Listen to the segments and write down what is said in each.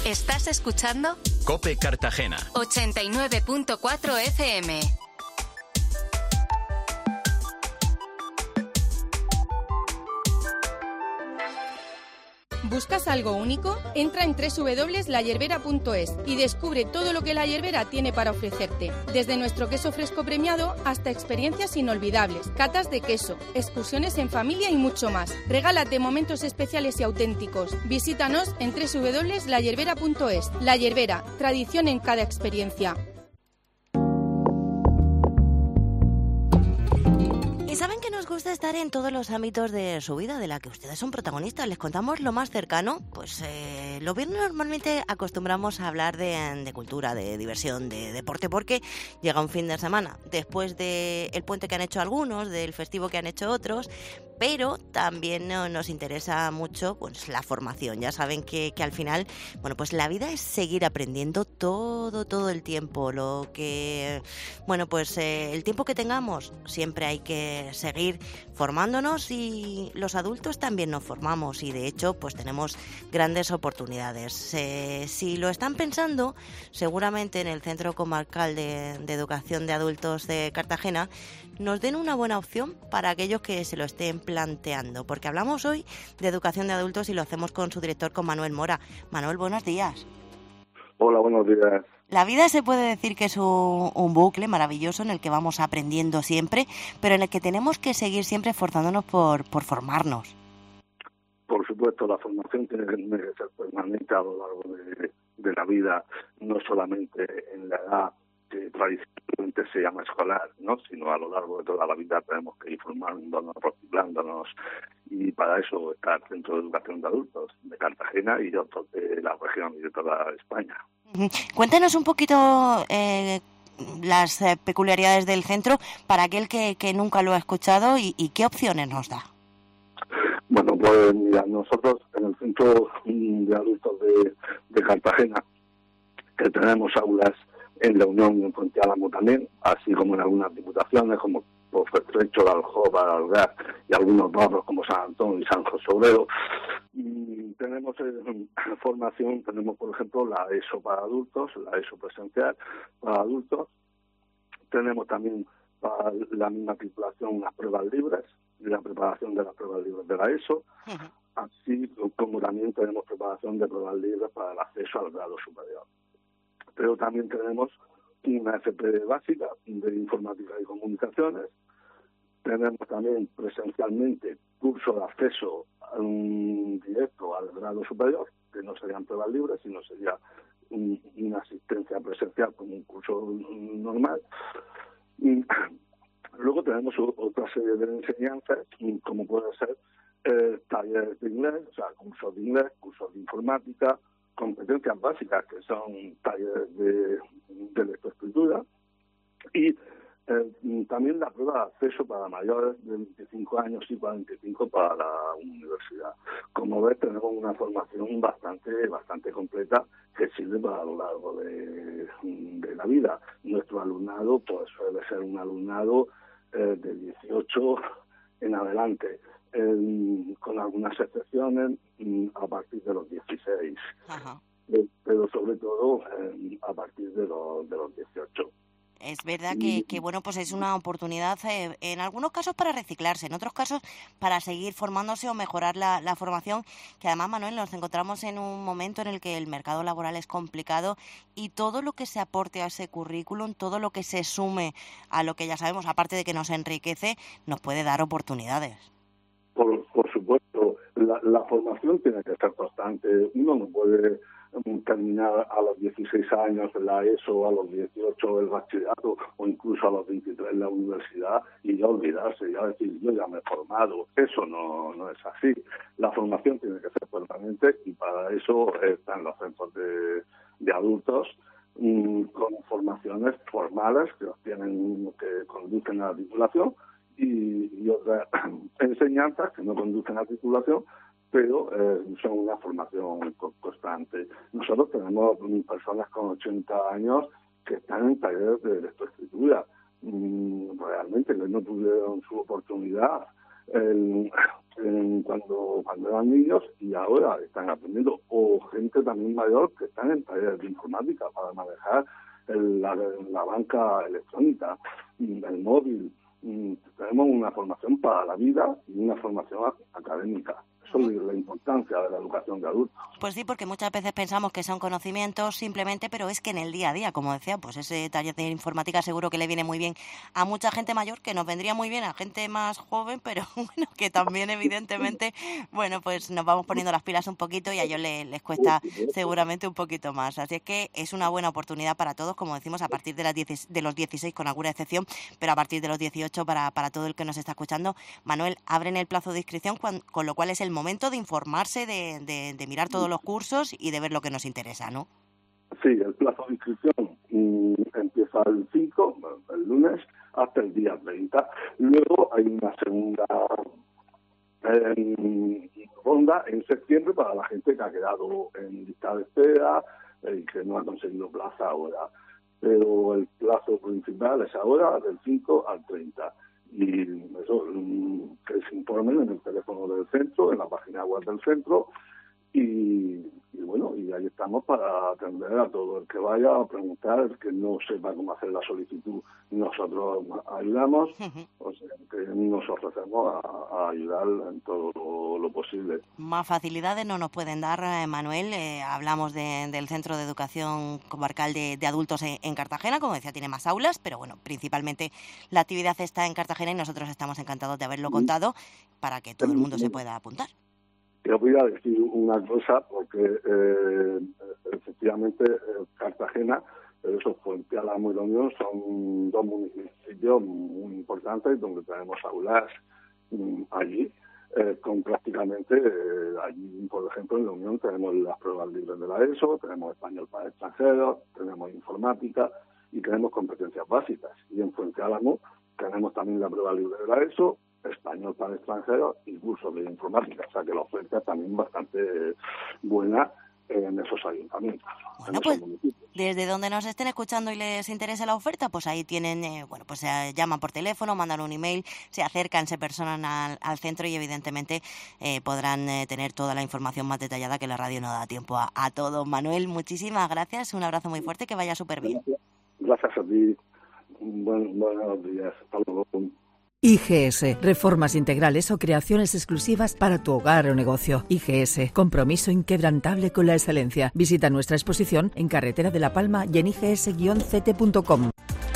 ¿Estás escuchando? COPE Cartagena. 89.4 FM. ¿Buscas algo único? Entra en www.layervera.es y descubre todo lo que La Yerbera tiene para ofrecerte. Desde nuestro queso fresco premiado hasta experiencias inolvidables, catas de queso, excursiones en familia y mucho más. Regálate momentos especiales y auténticos. Visítanos en www.layervera.es. La Yerbera, tradición en cada experiencia. Y saben que nos gusta estar en todos los ámbitos de su vida, de la que ustedes son protagonistas. Les contamos lo más cercano. Pues los viernes normalmente acostumbramos a hablar de cultura, de diversión, de deporte, porque llega un fin de semana después del puente que han hecho algunos, del festivo que han hecho otros, pero también nos interesa mucho pues la formación. Ya saben que al final, bueno, pues la vida es seguir aprendiendo todo el tiempo. Lo que, bueno, pues el tiempo que tengamos, siempre hay que seguir formándonos, y los adultos también nos formamos, y de hecho pues tenemos grandes oportunidades. Si lo están pensando, seguramente en el Centro Comarcal de Educación de Adultos de Cartagena nos den una buena opción para aquellos que se lo estén planteando, porque hablamos hoy de educación de adultos y lo hacemos con su director, con Manuel Mora. Manuel, buenos días. Hola, buenos días. La vida se puede decir que es un bucle maravilloso en el que vamos aprendiendo siempre, pero en el que tenemos que seguir siempre esforzándonos por formarnos. Por supuesto, la formación tiene que ser permanente a lo largo de la vida, no solamente en la edad que tradicionalmente se llama escolar, ¿no?, sino a lo largo de toda la vida tenemos que ir formándonos, reciclándonos, y para eso está el Centro de Educación de Adultos de Cartagena y otros de la región y de toda España. Cuéntanos un poquito las peculiaridades del centro para aquel que nunca lo ha escuchado, y qué opciones nos da. Bueno, pues mira, nosotros en el Centro de Adultos de Cartagena, que tenemos aulas en La Unión y en Fuente Álamo también, así como en algunas diputaciones como Estrecho, La Aljoba, Algar y algunos barrios como San Antón y San José Obrero. Tenemos formación, tenemos por ejemplo la ESO para adultos, la ESO presencial para adultos. Tenemos también para la misma titulación unas pruebas libres y la preparación de las pruebas libres de la ESO, así como también tenemos preparación de pruebas libres para el acceso al grado superior. Pero también tenemos una FP básica de informática y comunicaciones. Tenemos también presencialmente curso de acceso directo al grado superior, que no serían pruebas libres, sino sería una asistencia presencial como un curso normal. Y luego tenemos otra serie de enseñanzas, como puede ser talleres de inglés, o sea, cursos de inglés, cursos de informática, competencias básicas, que son talleres de lectoescritura, y también la prueba de acceso para mayores de 25 años y 45 para la universidad. Como ves, tenemos una formación bastante completa que sirve para lo largo de la vida. Nuestro alumnado pues suele ser un alumnado de 18 en adelante, con algunas excepciones a partir de los 16. Ajá. Pero sobre todo a partir de los 18. Es verdad que bueno, pues es una oportunidad en algunos casos para reciclarse, en otros casos para seguir formándose o mejorar la formación, que además, Manuel, nos encontramos en un momento en el que el mercado laboral es complicado, y todo lo que se aporte a ese currículum, todo lo que se sume a lo que ya sabemos, aparte de que nos enriquece, nos puede dar oportunidades. Por supuesto, la formación tiene que ser constante. Uno no puede terminar a los 16 años la ESO, a los 18 el bachillerato o incluso a los 23 la universidad y ya olvidarse, ya decir, yo ya me he formado. Eso no es así. La formación tiene que ser permanente, y para eso están los centros de adultos con formaciones formales que conducen a la titulación, y otras enseñanzas que no conducen a titulación, pero son una formación constante. Nosotros tenemos personas con 80 años que están en talleres de lectoescritura, realmente que no tuvieron su oportunidad cuando eran niños, y ahora están aprendiendo, o gente también mayor que están en talleres de informática para manejar la banca electrónica, el móvil. Tenemos una formación para la vida y una formación académica. Eso es la importancia de la educación de adultos. Pues sí, porque muchas veces pensamos que son conocimientos simplemente, pero es que en el día a día, como decía, pues ese taller de informática seguro que le viene muy bien a mucha gente mayor, que nos vendría muy bien a gente más joven, pero bueno, que también evidentemente, bueno, pues nos vamos poniendo las pilas un poquito y a ellos les cuesta seguramente un poquito más. Así es que es una buena oportunidad para todos, como decimos, a partir de los 16 con alguna excepción, pero a partir de los 18 para todo el que nos está escuchando. Manuel, abren el plazo de inscripción, con lo cual es el momento de informarse, de mirar todos los cursos y de ver lo que nos interesa, ¿no? Sí, el plazo de inscripción empieza el 5, el lunes, hasta el día 30. Luego hay una segunda ronda en septiembre para la gente que ha quedado en lista de espera y que no ha conseguido plaza ahora. Pero el plazo principal es ahora, del 5 al 30. Y eso, que se informen en el teléfono del centro, en la página web del centro, y bueno, y ahí estamos para atender a todo el que vaya a preguntar, el que no sepa cómo hacer la solicitud, nosotros ayudamos, o sea que nos ofrecemos a ayudar en todo lo posible. Más facilidades no nos pueden dar, Manuel. Hablamos del Centro de Educación Comarcal de Adultos en Cartagena, como decía, tiene más aulas, pero bueno, principalmente la actividad está en Cartagena y nosotros estamos encantados de haberlo contado para que todo el mundo se pueda apuntar. Yo voy a decir una cosa, porque efectivamente Cartagena, pero eso, Fuente Álamo y La Unión son dos municipios muy importantes donde tenemos aulas allí, con prácticamente, allí por ejemplo en La Unión tenemos las pruebas libres de la ESO, tenemos español para extranjeros, tenemos informática y tenemos competencias básicas. Y en Fuente Álamo tenemos también la prueba libre de la ESO, español para extranjeros y cursos de informática, o sea que la oferta es también bastante buena en esos ayuntamientos. Bueno, pues desde donde nos estén escuchando y les interese la oferta, pues ahí tienen, pues llaman por teléfono, mandan un email, se acercan, se personan al centro y evidentemente podrán tener toda la información más detallada, que la radio no da tiempo a todo. Manuel, muchísimas gracias, un abrazo muy fuerte, que vaya súper bien. Gracias a ti, buenos días, hasta luego. IGS, reformas integrales o creaciones exclusivas para tu hogar o negocio. IGS, compromiso inquebrantable con la excelencia. Visita nuestra exposición en Carretera de La Palma y en igs-ct.com.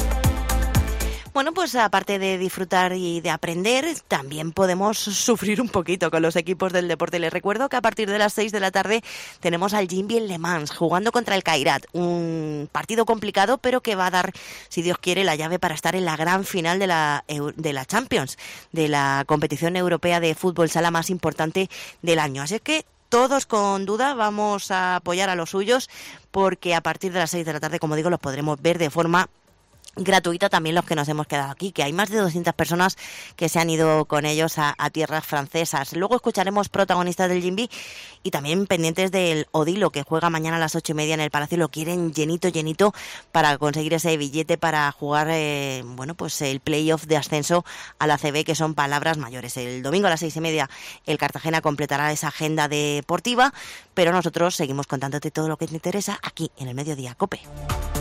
Bueno, pues aparte de disfrutar y de aprender, también podemos sufrir un poquito con los equipos del deporte. Les recuerdo que a partir de las 6 de la tarde tenemos al Jimby en Le Mans jugando contra el Kairat. Un partido complicado, pero que va a dar, si Dios quiere, la llave para estar en la gran final de la Champions, de la competición europea de fútbol sala más importante del año. Así que todos con duda vamos a apoyar a los suyos, porque a partir de las 6 de la tarde, como digo, los podremos ver de forma gratuita, también los que nos hemos quedado aquí, que hay más de 200 personas que se han ido con ellos a tierras francesas. Luego escucharemos protagonistas del Jimby y también pendientes del Odilo, que juega mañana a las 8:30 en el Palacio. Lo quieren llenito para conseguir ese billete para jugar pues el playoff de ascenso a la ACB, que son palabras mayores. El domingo a las 6:30 el Cartagena completará esa agenda deportiva, pero nosotros seguimos contándote todo lo que te interesa aquí en el Mediodía COPE.